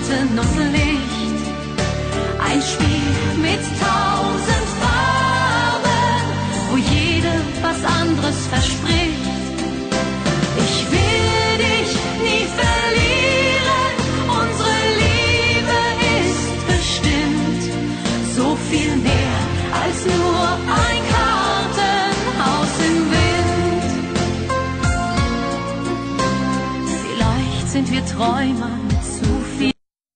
Schatten und Licht. Ein Spiel mit 1000 Farben, wo jede was anderes verspricht. Ich will dich nie verlieren, unsere Liebe ist bestimmt so viel mehr als nur ein Kartenhaus im Wind. Vielleicht sind wir Träumer,